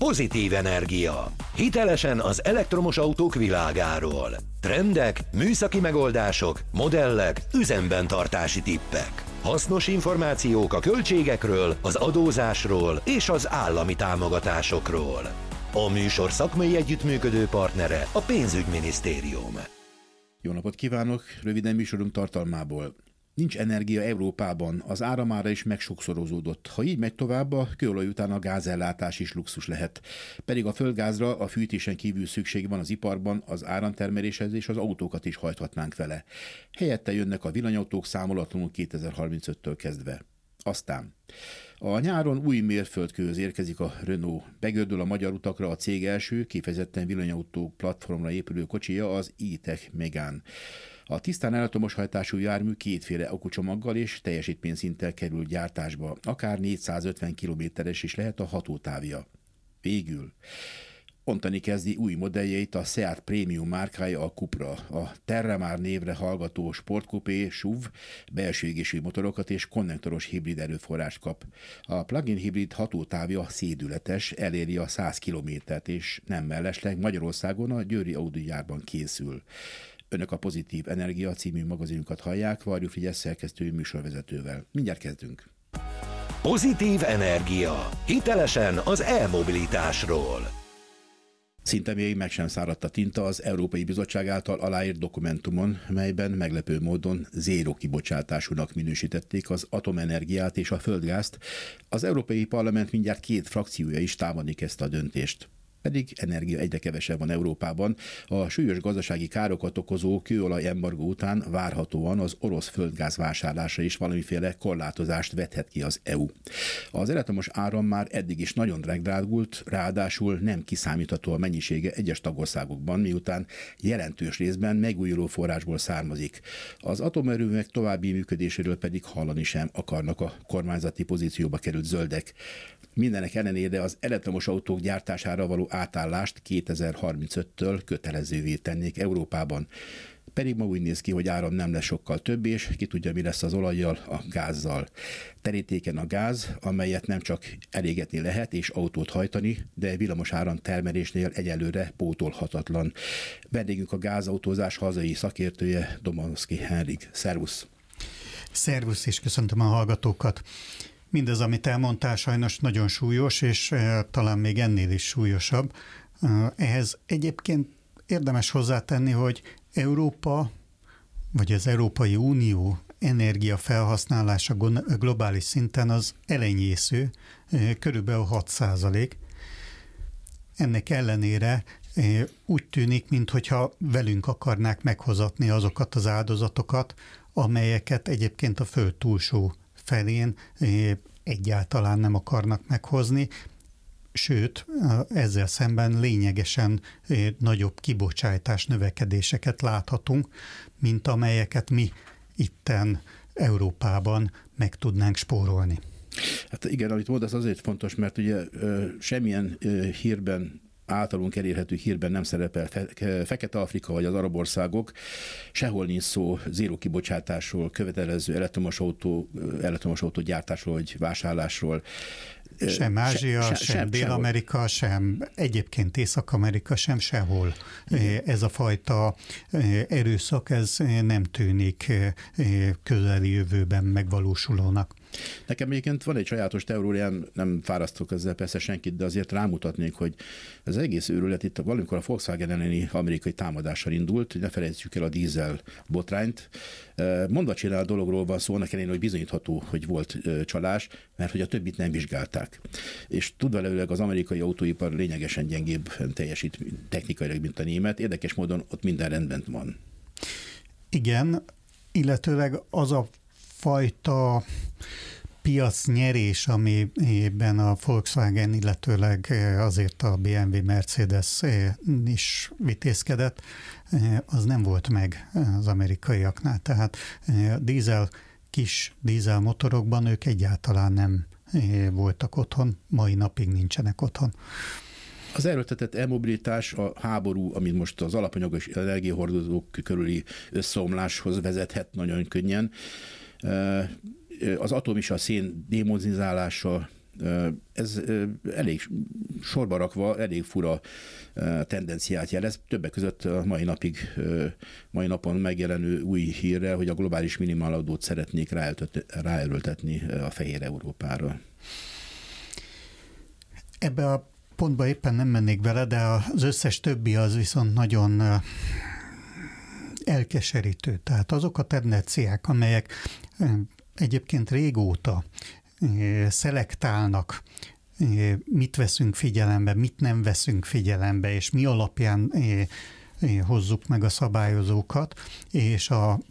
Pozitív Energia. Hitelesen az elektromos autók világáról. Trendek, műszaki megoldások, modellek, üzemben tartási tippek. Hasznos információk a költségekről, az adózásról és az állami támogatásokról. A műsor szakmai együttműködő partnere a Pénzügyminisztérium. Jó napot kívánok! Röviden műsorunk tartalmából. Nincs energia Európában, az áramára is megsokszorozódott. Ha így megy tovább, a kőolaj után a gázellátás is luxus lehet. Pedig a földgázra a fűtésen kívül szükség van az iparban, az áramtermeléshez és az autókat is hajthatnánk vele. Helyette jönnek a villanyautók számolatlanul 2035-től kezdve. Aztán a nyáron új mérföldkőhöz érkezik a Renault. Begördül a magyar utakra a cég első, kifejezetten villanyautó platformra épülő kocsija, az E-Tech Megane. A tisztán elektromos hajtású jármű kétféle akucsomaggal és teljesítményszinttel kerül gyártásba. Akár 450 kilométeres is lehet a hatótávja. Végül ontani kezdi új modelljeit a Seat Premium márkája, a Cupra. A Terramar névre hallgató sportkupé SUV belső égésű motorokat és konnektoros hibrid erőforrást kap. A plug-in hibrid hatótávja szédületes, eléri a 100 kilométert, és nem mellesleg Magyarországon a győri Audi gyárban készül. Önök a Pozitív Energia című magazinunkat hallják, Varjú Frigyes szerkesztő műsorvezetővel. Mindjárt kezdünk. Pozitív Energia. Hitelesen az e-mobilitásról. Szinte még meg sem száradt a tinta az Európai Bizottság által aláírt dokumentumon, melyben meglepő módon zéró kibocsátásúnak minősítették az atomenergiát és a földgázt. Az Európai Parlament mindjárt 2 frakciója is támadni kezdte a döntést. Pedig energia egyre kevesebb van Európában. A súlyos gazdasági károkat okozó kőolaj embargó után várhatóan az orosz földgáz vásárlása is valamiféle korlátozást vethet ki az EU. Az elektromos áram már eddig is nagyon drágult, ráadásul nem kiszámítható a mennyisége egyes tagországokban, miután jelentős részben megújuló forrásból származik. Az atomerőművek további működéséről pedig hallani sem akarnak a kormányzati pozícióba került zöldek. Mindenek ellenére az elektromos autók gyártására való átállást 2035-től kötelezővé tennék Európában. Pedig ma úgy néz ki, hogy áram nem lesz sokkal több, és ki tudja, mi lesz az olajjal, a gázzal. Terítéken a gáz, amelyet nem csak elégetni lehet és autót hajtani, de villamos áram termelésnél egyelőre pótolhatatlan. Vendégünk a gázautózás hazai szakértője, Domanowski Henrik. Szervusz! Szervusz, és köszöntöm a hallgatókat! Mindez, amit elmondtál, sajnos nagyon súlyos, és talán még ennél is súlyosabb. Ehhez egyébként érdemes hozzátenni, hogy Európa, vagy az Európai Unió energiafelhasználása globális szinten az elenyésző, körülbelül 6%. Ennek ellenére úgy tűnik, minthogyha velünk akarnák meghozatni azokat az áldozatokat, amelyeket egyébként a föld túlsó felén egyáltalán nem akarnak meghozni, sőt, ezzel szemben lényegesen nagyobb kibocsátás növekedéseket láthatunk, mint amelyeket mi itten Európában meg tudnánk spórolni. Hát igen, amit mondasz, azért fontos, mert ugye semmilyen hírben, általunk elérhető hírben nem szerepel Fekete-Afrika vagy az arab országok, sehol nincs szó zéró kibocsátásról, követelező elektromos autó gyártásról vagy vásárlásról. Sem Ázsia, sem Dél-Amerika, sem egyébként Észak-Amerika, sem sehol. Ez a fajta erőszak, ez nem tűnik közeli jövőben megvalósulónak. Nekem egyébként van egy sajátos teóriám, nem fárasztok ezzel persze senkit, de azért rámutatnék, hogy az egész őrület itt valamikor a Volkswagen elleni amerikai támadással indult, ne felejtsük el a dízel botrányt. Mondva csinál dologról van szó, annak ellenére, hogy bizonyítható, hogy volt csalás, mert hogy a többit nem vizsgálták. És tudvalólag az amerikai autóipar lényegesen gyengébb teljesít technikailag, mint a német. Érdekes módon ott minden rendben van. Igen, illetőleg az a fajta piacnyerés, amiben a Volkswagen, illetőleg azért a BMW, Mercedes is vitézkedett, az nem volt meg az amerikaiaknál. Tehát kis dízel motorokban ők egyáltalán nem voltak otthon, mai napig nincsenek otthon. Az erőltetett e-mobilitás, a háború, amit most az alapanyagos energiahordozók körüli összeomláshoz vezethet nagyon könnyen. Az atom és a szén démonizálása Ez elég sorba rakva, elég fura tendenciát jelez. Többek között a mai napon megjelenő új hírrel, hogy a globális minimáladót szeretnék ráerőltetni a Fehér Európára. Ebbe a pontba éppen nem mennék bele, de az összes többi az viszont nagyon elkeserítő. Tehát azok a tendenciák, amelyek egyébként régóta szelektálnak, mit veszünk figyelembe, mit nem veszünk figyelembe, és mi alapján hozzuk meg a szabályozókat, és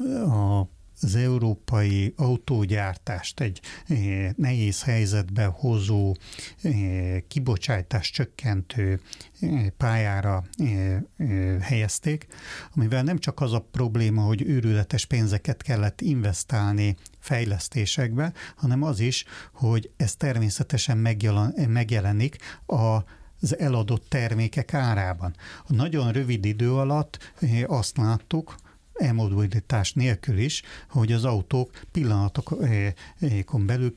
az európai autógyártást egy nehéz helyzetbe hozó, kibocsátás csökkentő pályára helyezték, amivel nem csak az a probléma, hogy őrületes pénzeket kellett investálni fejlesztésekbe, hanem az is, hogy ez természetesen megjelenik az eladott termékek árában. A nagyon rövid idő alatt azt láttuk, e-mobilitás nélkül is, hogy az autók pillanatokon belül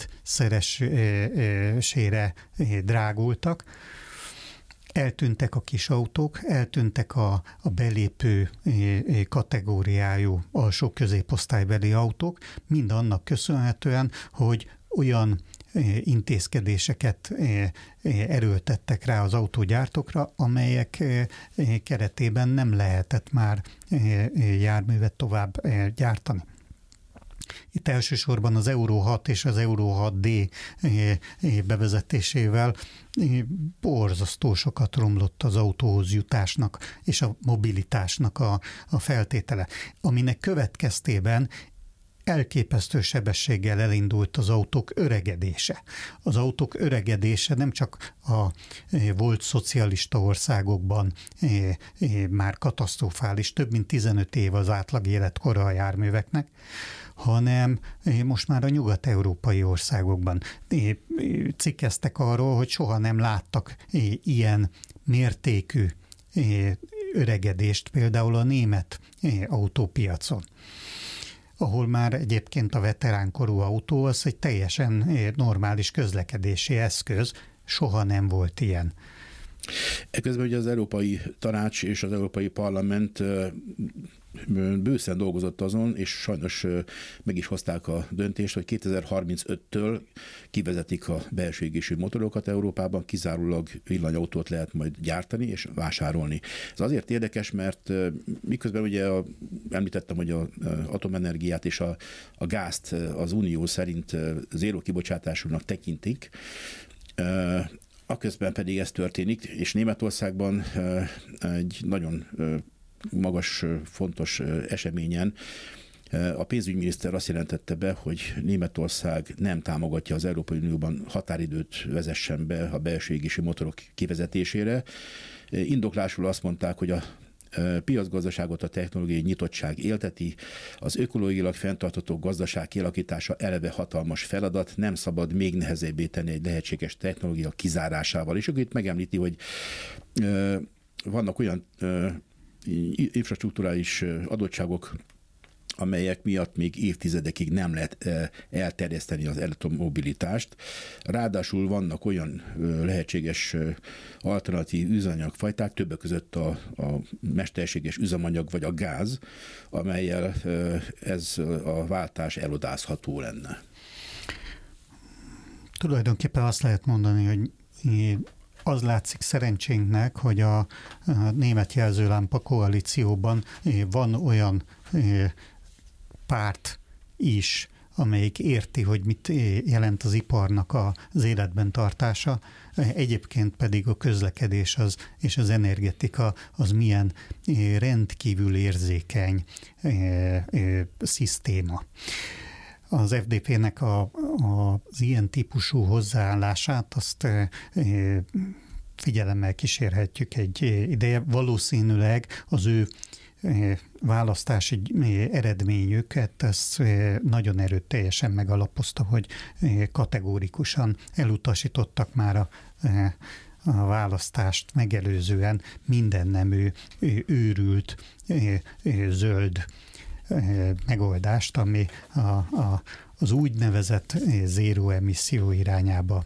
kétszeresére drágultak. Eltűntek a kis autók, eltűntek a belépő kategóriájú alsó középosztálybeli autók, mind annak köszönhetően, hogy olyan intézkedéseket erőltettek rá az autógyártókra, amelyek keretében nem lehetett már járművet tovább gyártani. Itt elsősorban az Euro 6 és az Euro 6D bevezetésével borzasztó sokat romlott az autóhoz jutásnak és a mobilitásnak a feltétele, aminek következtében elképesztő sebességgel elindult az autók öregedése. Az autók öregedése nem csak a volt szocialista országokban már katasztrofális, több mint 15 év az átlag életkora a járműveknek, hanem most már a nyugat-európai országokban cikkeztek arról, hogy soha nem láttak ilyen mértékű öregedést például a német autópiacon, ahol már egyébként a veteránkorú autó az egy teljesen normális közlekedési eszköz, soha nem volt ilyen. Eközben ugye az Európai Tanács és az Európai Parlament bőszen dolgozott azon, és sajnos meg is hozták a döntést, hogy 2035-től kivezetik a belső égésű motorokat Európában, kizárólag villanyautót lehet majd gyártani és vásárolni. Ez azért érdekes, mert miközben ugye említettem, hogy az atomenergiát és a gázt az Unió szerint zéró kibocsátásúnak tekintik, aközben pedig ez történik, és Németországban egy nagyon magas, fontos eseményen a pénzügyminiszter azt jelentette be, hogy Németország nem támogatja az Európai Unióban határidőt vezessen be a belső égési motorok kivezetésére. Indoklásul azt mondták, hogy a piacgazdaságot a technológiai nyitottság élteti, az ökológiailag fenntartható gazdaság kialakítása eleve hatalmas feladat, nem szabad még nehezebbé tenni egy lehetséges technológia kizárásával. És akkor itt megemlíti, hogy vannak olyan infrastrukturális adottságok, amelyek miatt még évtizedekig nem lehet elterjeszteni az elektromobilitást. Ráadásul vannak olyan lehetséges alternatív üzemanyagfajták, többek között a mesterséges üzemanyag vagy a gáz, amellyel ez a váltás elodázható lenne. Tulajdonképpen azt lehet mondani, hogy az látszik szerencsénknek, hogy a német jelzőlámpa koalícióban van olyan párt is, amelyik érti, hogy mit jelent az iparnak az életben tartása, egyébként pedig a közlekedés és az energetika az milyen rendkívül érzékeny szisztéma. Az FDP-nek az ilyen típusú hozzáállását azt figyelemmel kísérhetjük egy ideje. Valószínűleg az ő választási eredményüket ezt nagyon erőteljesen megalapozta, hogy kategórikusan elutasítottak már a választást megelőzően minden nemű őrült zöld megoldást, ami az úgynevezett zéró emisszió irányába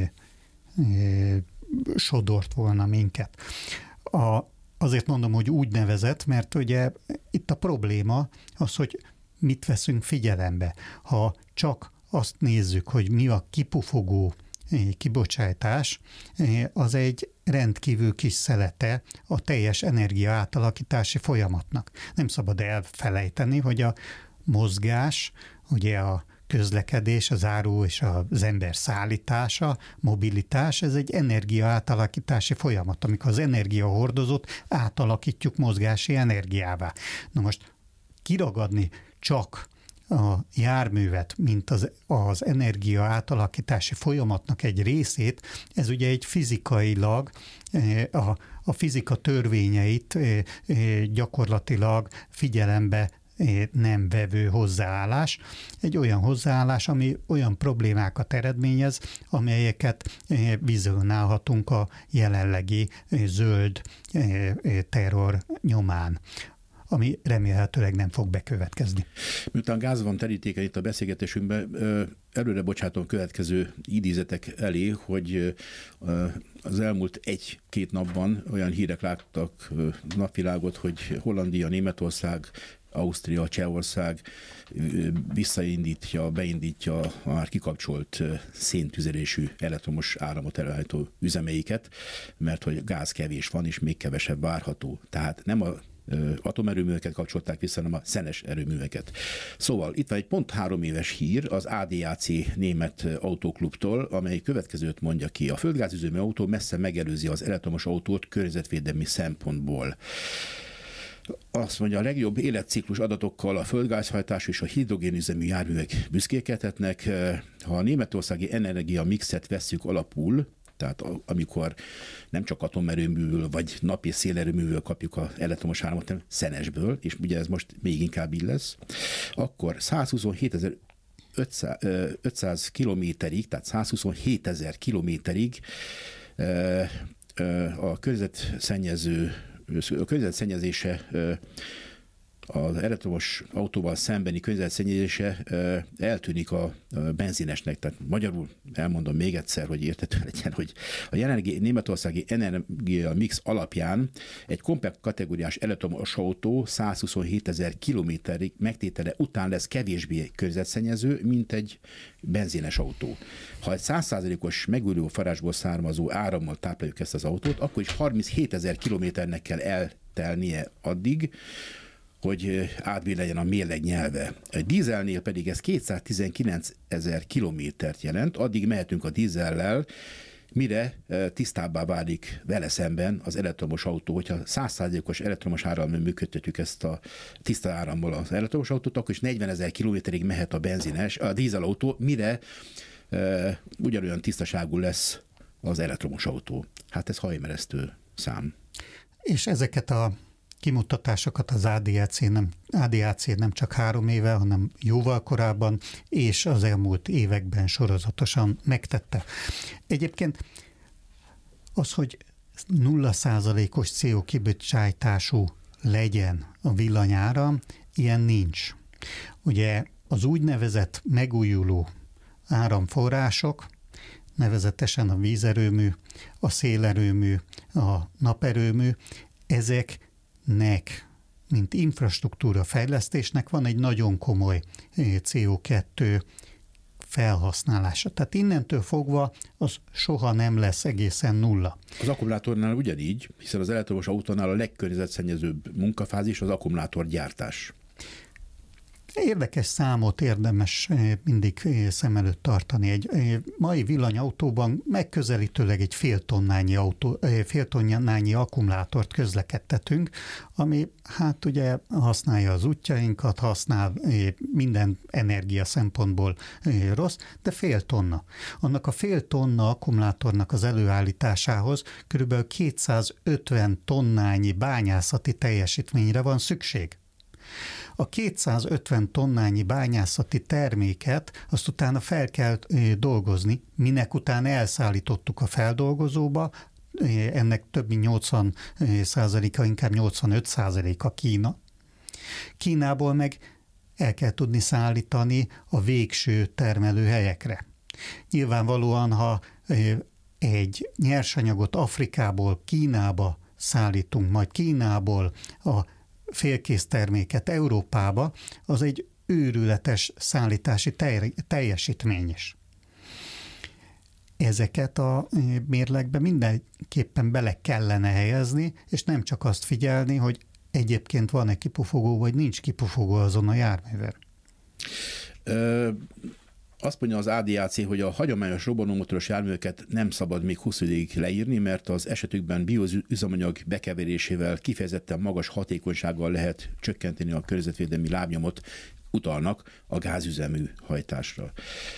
sodort volna minket. Azért mondom, hogy úgynevezett, mert ugye itt a probléma az, hogy mit veszünk figyelembe. Ha csak azt nézzük, hogy mi a kipufogó kibocsátás, az egy rendkívül kis szelete a teljes energia átalakítási folyamatnak. Nem szabad elfelejteni, hogy a mozgás, ugye a közlekedés, az áru és az ember szállítása, mobilitás, ez egy energia átalakítási folyamat, amikor az energiahordozót átalakítjuk mozgási energiává. Na most kiragadni csak a járművet, mint az energia átalakítási folyamatnak egy részét, ez ugye egy fizikailag, a fizika törvényeit gyakorlatilag figyelembe nem vevő hozzáállás. Egy olyan hozzáállás, ami olyan problémákat eredményez, amelyeket vizionálhatunk a jelenlegi zöld terror nyomán, ami remélhetőleg nem fog bekövetkezni. Miután gáz van terítéken itt a beszélgetésünkben, előre bocsátom következő idézetek elé, hogy az elmúlt 1-2 napban olyan hírek láttak napvilágot, hogy Hollandia, Németország, Ausztria, Csehország beindítja a már kikapcsolt széntüzelésű elektromos áramot előállító üzemeiket, mert hogy gáz kevés van, és még kevesebb várható. Tehát nem a atomerőműveket kapcsolták vissza, hanem a szenes erőműveket. Szóval itt van egy pont 3 éves hír az ADAC német autóklubtól, amely következőt mondja ki. A földgázüzemű autó messze megelőzi az elektromos autót környezetvédelmi szempontból. Azt mondja, a legjobb életciklus adatokkal a földgázhajtású és a hidrogénüzemű járművek büszkélkedhetnek. Ha a németországi energia mixet vesszük alapul, tehát amikor nem csak atomerőműből vagy nap- és szélerőműből kapjuk az elektromos áramot, hanem szenesből, és ugye ez most még inkább így lesz, akkor 127.500 kilométerig, tehát 127.000 kilométerig a környezetszennyezése, az elektromos autóval szembeni környezetszennyezése eltűnik a benzinesnek. Tehát magyarul elmondom még egyszer, hogy érthető legyen, hogy a jelenlegi németországi energia mix alapján egy kompakt kategóriás elektromos autó 127.000 kilométerig megtétele után lesz kevésbé környezetszennyező, mint egy benzines autó. Ha egy 100%-os megújuló forrásból származó árammal tápláljuk ezt az autót, akkor is 37.000 kilométernek kell eltelnie addig, hogy átbillenjen a mérleg nyelve. A dízelnél pedig ez 219.000 kilométert jelent, addig mehetünk a dízellel, mire tisztábbá válik vele szemben az elektromos autó. Hogyha 100%-os elektromos árammal működtetjük ezt a tiszta árammal az elektromos autót, akkor is 40.000 kilométerig mehet a dízelautó, mire ugyanolyan tisztaságú lesz az elektromos autó. Hát ez hajmeresztő szám. És ezeket a kimutatásokat az ADAC nem csak 3 éve, hanem jóval korábban, és az elmúlt években sorozatosan megtette. Egyébként az, hogy 0%-os CO kibocsátású legyen a villanyáram, ilyen nincs. Ugye az úgynevezett megújuló áramforrások, nevezetesen a vízerőmű, a szélerőmű, a naperőmű, ezeknek, mint infrastruktúra fejlesztésnek van egy nagyon komoly CO2 felhasználása. Tehát innentől fogva az soha nem lesz egészen nulla. Az akkumulátornál ugyanígy, hiszen az elektromos autónál a legkörnyezetszennyezőbb munkafázis az akkumulátorgyártás. Érdekes számot érdemes mindig szem előtt tartani. Egy mai villanyautóban megközelítőleg egy fél tonnányi akkumulátort közlekedtetünk, ami hát ugye használja az útjainkat, használ minden energia szempontból rossz, de fél tonna. Annak a fél tonna akkumulátornak az előállításához kb. 250 tonnányi bányászati teljesítményre van szükség. A 250 tonnányi bányászati terméket azt utána fel kell dolgozni, minek utána elszállítottuk a feldolgozóba, ennek több mint 80%-a, inkább 85%-a Kína. Kínából meg el kell tudni szállítani a végső termelőhelyekre. Nyilvánvalóan, ha egy nyersanyagot Afrikából Kínába szállítunk, majd Kínából a félkész terméket Európába, az egy őrületes szállítási teljesítmény is. Ezeket a mérlegbe mindenképpen bele kellene helyezni, és nem csak azt figyelni, hogy egyébként van-e kipufogó, vagy nincs kipufogó azon a járműven. Azt mondja az ADAC, hogy a hagyományos robbanómotoros járműveket nem szabad még 20 évig leírni, mert az esetükben bioüzemanyag bekeverésével kifejezetten magas hatékonysággal lehet csökkenteni a környezetvédelmi lábnyomot, utalnak a gázüzemű hajtásra.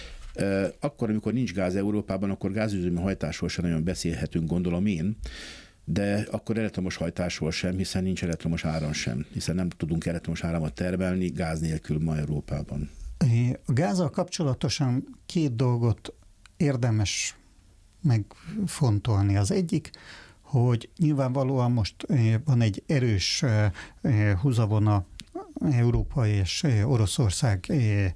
Akkor, amikor nincs gáz Európában, akkor gázüzemű hajtásról sem nagyon beszélhetünk, gondolom én, de akkor elektromos hajtásról sem, hiszen nincs elektromos áram sem, hiszen nem tudunk elektromos áramot termelni gáz nélkül ma Európában. A gázzal kapcsolatosan 2 dolgot érdemes megfontolni. Az egyik, hogy nyilvánvalóan most van egy erős húzavona Európa és Oroszország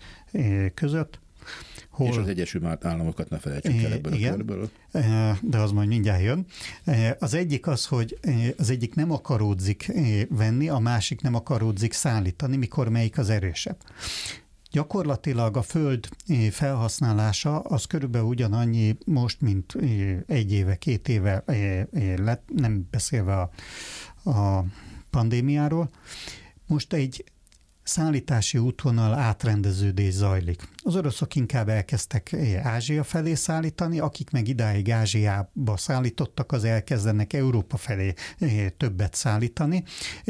között. És az Egyesült Államokat ne felejtsük el ebből a körből. De az majd mindjárt jön. Az egyik az, hogy az egyik nem akaródzik venni, a másik nem akaródzik szállítani, mikor melyik az erősebb. Gyakorlatilag a föld felhasználása az körülbelül ugyanannyi most, mint 1 éve, 2 éve lett, nem beszélve a pandémiáról. Most egy szállítási útvonal átrendeződés zajlik. Az oroszok inkább elkezdtek Ázsia felé szállítani, akik meg idáig Ázsiába szállítottak, az elkezdenek Európa felé többet szállítani.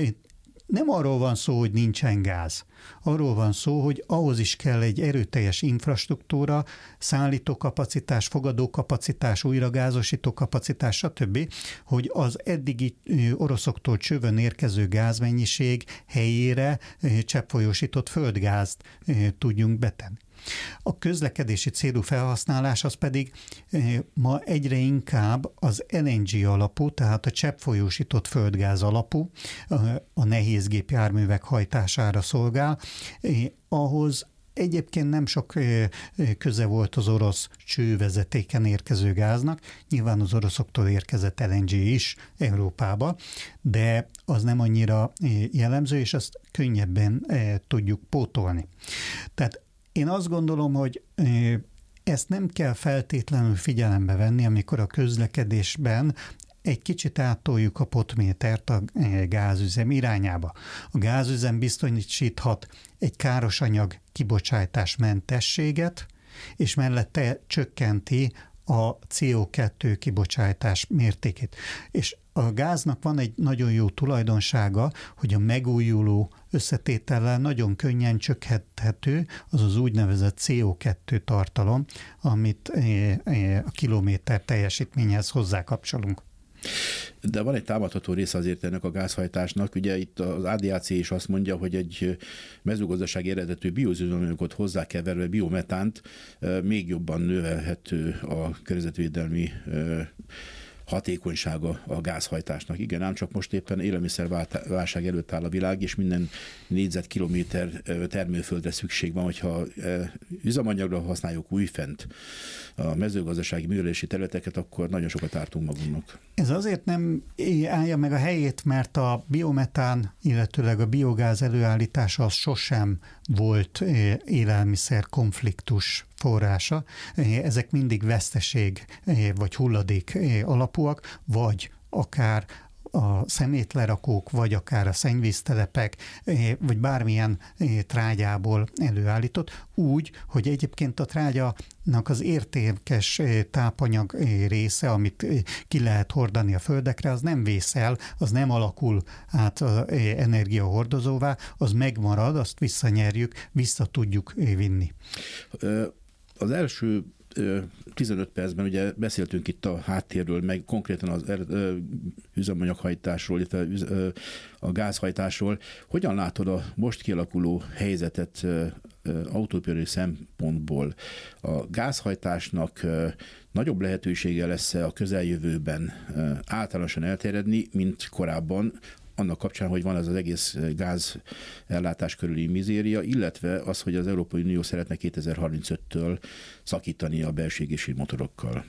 Nem arról van szó, hogy nincsen gáz. Arról van szó, hogy ahhoz is kell egy erőteljes infrastruktúra, szállítókapacitás, fogadókapacitás, újragázosítókapacitás, stb., hogy az eddigi oroszoktól csövön érkező gázmennyiség helyére cseppfolyósított földgázt tudjunk betenni. A közlekedési célú felhasználás az pedig ma egyre inkább az LNG alapú, tehát a cseppfolyósított földgáz alapú, a nehézgépjárművek hajtására szolgál. Ahhoz egyébként nem sok köze volt az orosz csővezetéken érkező gáznak, nyilván az oroszoktól érkezett LNG is Európába, de az nem annyira jellemző, és azt könnyebben tudjuk pótolni. Tehát én azt gondolom, hogy ezt nem kell feltétlenül figyelembe venni, amikor a közlekedésben egy kicsit áttoljuk a potmétert a gázüzem irányába. A gázüzem biztosíthat egy károsanyag kibocsátás mentességet, és mellette csökkenti a CO2 kibocsátás mértékét. És a gáznak van egy nagyon jó tulajdonsága, hogy a megújuló összetétellel nagyon könnyen csökkenthető az az úgynevezett CO2 tartalom, amit a kilométer teljesítményhez hozzákapcsolunk. De van egy támadható része azért ennek a gázhajtásnak. Ugye itt az ADAC is azt mondja, hogy egy mezőgazdasági eredetű bioüzemanyagot hozzákeverve biometánt még jobban növelhető a környezetvédelmi hatékonysága a gázhajtásnak. Igen, ám csak most éppen élelmiszerválság előtt áll a világ, és minden négyzetkilométer termőföldre szükség van, hogyha üzemanyagra használjuk újfent a mezőgazdasági művelési területeket, akkor nagyon sokat ártunk magunknak. Ez azért nem állja meg a helyét, mert a biometán, illetőleg a biogáz előállítása az sosem volt élelmiszer konfliktus forrása. Ezek mindig veszteség vagy hulladék alapúak, vagy akár a szemétlerakók, vagy akár a szennyvíztelepek, vagy bármilyen trágyából előállított, úgy, hogy egyébként a trágyának az értékes tápanyag része, amit ki lehet hordani a földekre, az nem vészel, az nem alakul át energiahordozóvá, az megmarad, azt visszanyerjük, vissza tudjuk vinni. Az első 15 percben ugye beszéltünk itt a háttérről, meg konkrétan az üzemanyaghajtásról, illetve a gázhajtásról. Hogyan látod a most kialakuló helyzetet autóipari szempontból? A gázhajtásnak nagyobb lehetősége lesz a közeljövőben általánosan elterjedni, mint korábban, annak kapcsán, hogy van ez az egész gáz ellátás körüli mizéria, illetve az, hogy az Európai Unió szeretne 2035-től szakítani a belső égésű motorokkal.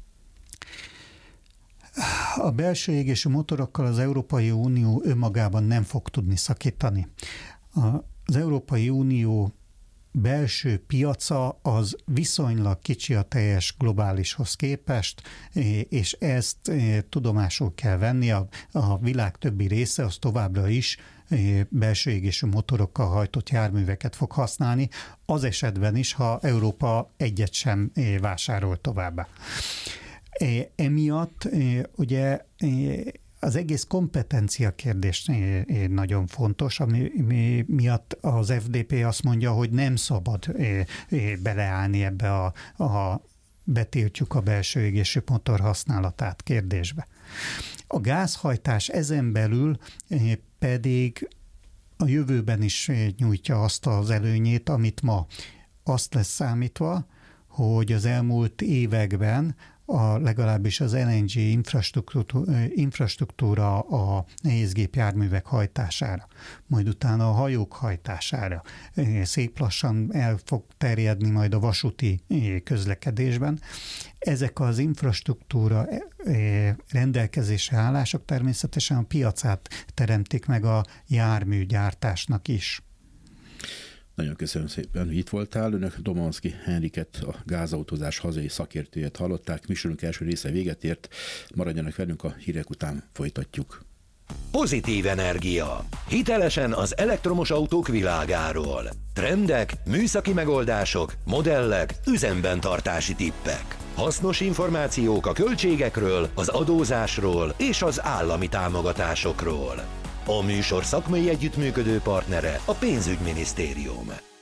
A belső égésű motorokkal az Európai Unió önmagában nem fog tudni szakítani. Az Európai Unió belső piaca az viszonylag kicsi a teljes globálishoz képest, és ezt tudomásul kell venni. A világ többi része az továbbra is belső égésű motorokkal hajtott járműveket fog használni, az esetben is, ha Európa egyet sem vásárol továbbá. Emiatt ugye az egész kompetencia kérdés nagyon fontos, ami miatt az FDP azt mondja, hogy nem szabad beleállni ebbe betiltjuk a belső égésű motor használatát kérdésbe. A gázhajtás ezen belül pedig a jövőben is nyújtja azt az előnyét, amit ma. Azt lesz számítva, hogy az elmúlt években legalábbis az LNG infrastruktúra a nehézgépjárművek hajtására, majd utána a hajók hajtására szép lassan el fog terjedni majd a vasúti közlekedésben. Ezek az infrastruktúra rendelkezésre állások természetesen a piacát teremtik meg a járműgyártásnak is. Nagyon köszönöm szépen, hogy itt voltál. Önök Domanszky Henriket, a gázautózás hazai szakértőjét hallották. Műsorunk első része véget ért. Maradjanak velünk, a hírek után folytatjuk. Pozitív energia. Hitelesen az elektromos autók világáról. Trendek, műszaki megoldások, modellek, üzemben tartási tippek. Hasznos információk a költségekről, az adózásról és az állami támogatásokról. A műsor szakmai együttműködő partnere a Pénzügyminisztérium.